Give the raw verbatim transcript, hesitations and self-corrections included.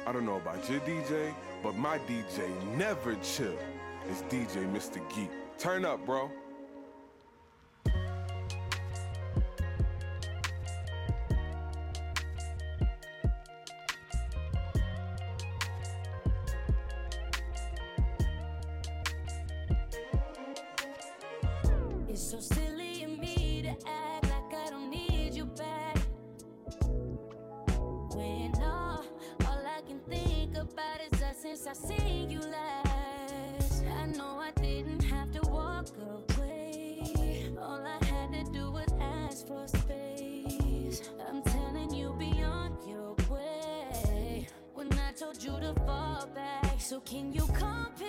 I don't know about your D J, but my D J never chill. It's D J Mister Geek. Turn up, bro. It's so silly of me to act like I don't need you back. When all, all I can think about is us since I seen you last. I know I didn't have to walk away. All I had to do was ask for space. I'm telling you, be on your way. When I told you to fall back, so can you come back?